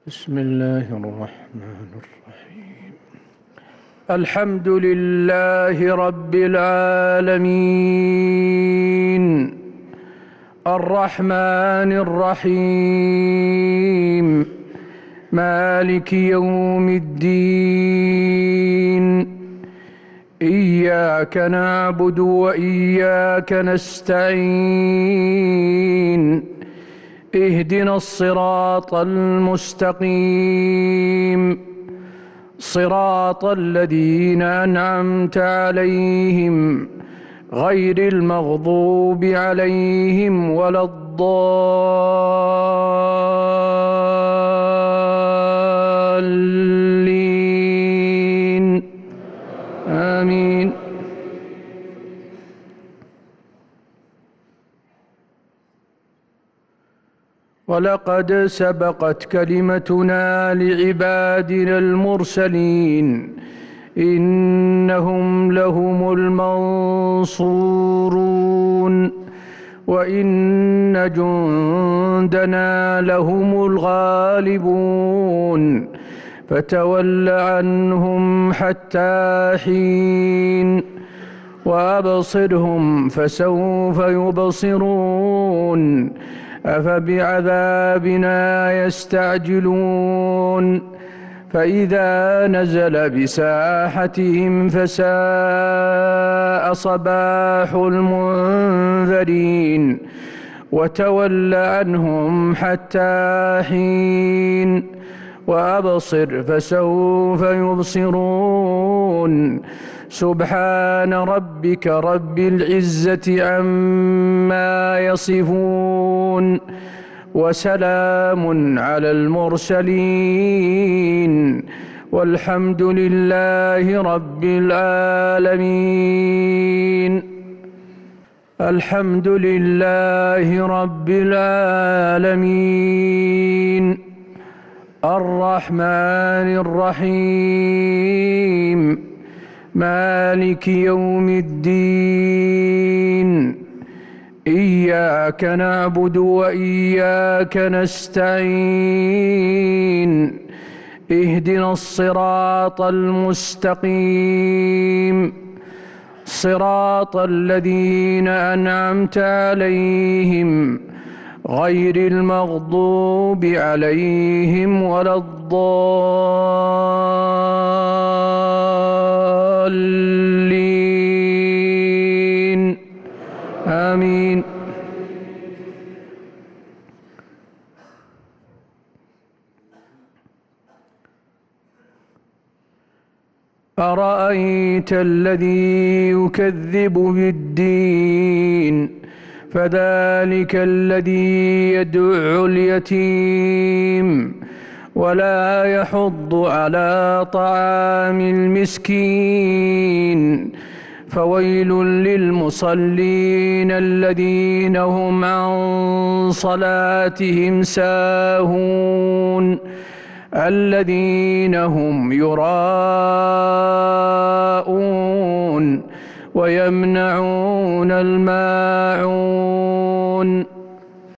بسم الله الرحمن الرحيم. الحمد لله رب العالمين، الرحمن الرحيم، مالك يوم الدين. إياك نعبد وإياك نستعين. اهدنا الصراط المستقيم، صراط الذين أنعمت عليهم غير المغضوب عليهم ولا الضالين. آمين. ولقد سبقت كلمتنا لعبادنا المرسلين إنهم لهم المنصورون وإن جندنا لهم الغالبون. فتول عنهم حتى حين وأبصرهم فسوف يبصرون. أفبعذابنا يستعجلون فإذا نزل بساحتهم فساء صباح المنذرين. وتول عنهم حتى حين وأبصر فسوف يبصرون. سبحان ربك رب العزة عما يصفون وسلام على المرسلين والحمد لله رب العالمين. الحمد لله رب العالمين، الرحمن الرحيم، مالك يوم الدين. إياك نعبد وإياك نستعين. اهدنا الصراط المستقيم، صراط الذين أنعمت عليهم غير المغضوب عليهم ولا الضالين. آمين. أرأيت الذي يكذب بالدين فذلك الذي يدع اليتيم ولا يحض على طعام المسكين. فويل للمصلين الذين هم عن صلاتهم ساهون الذين هم يراءون ويمنعون الماعون.